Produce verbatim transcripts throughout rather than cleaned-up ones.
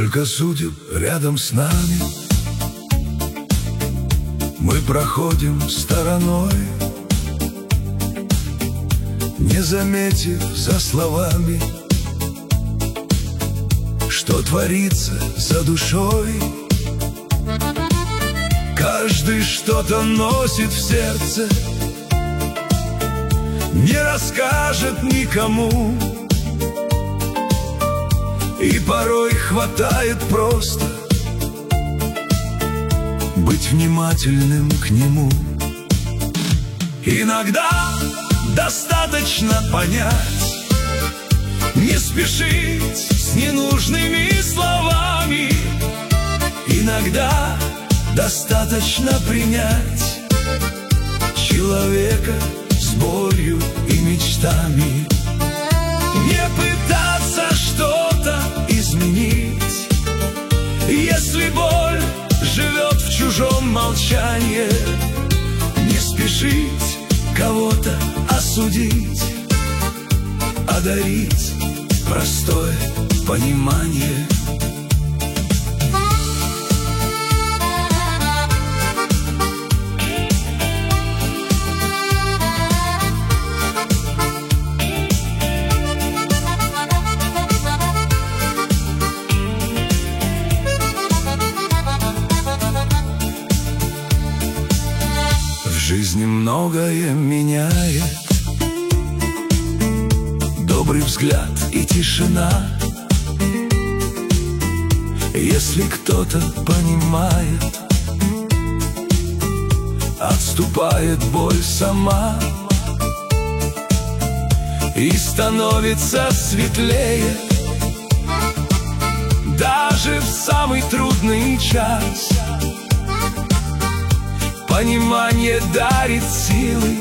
Сколько судеб рядом с нами мы проходим стороной, не заметив за словами, что творится за душой. Каждый что-то носит в сердце, не расскажет никому. И порой хватает просто быть внимательным к нему. Иногда достаточно понять, не спешить с ненужными словами. Иногда достаточно принять человека с болью и мечтами. Не пытаться что-то изменить, если боль живет в чужом молчании. Не спешить кого-то осудить, а дарить простое понимание. В жизни многое меняет добрый взгляд и тишина. Если кто-то понимает, отступает боль сама, и становится светлее даже в самый трудный час. Понимание дарит силы,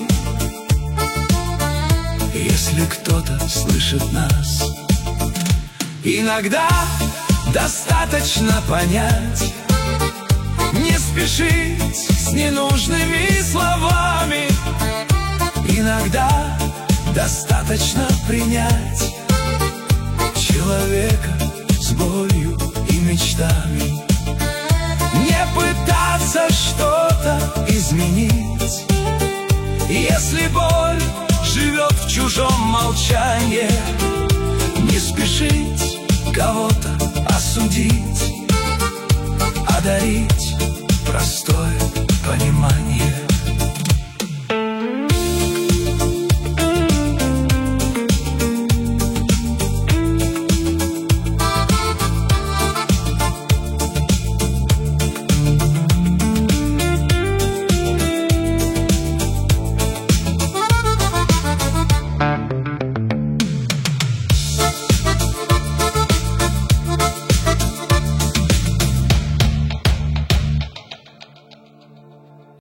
если кто-то слышит нас. Иногда достаточно понять, не спешить с ненужными словами. Иногда достаточно принять человека с болью и мечтами. Не пытаться что-то изменить, если боль живет в чужом молчании.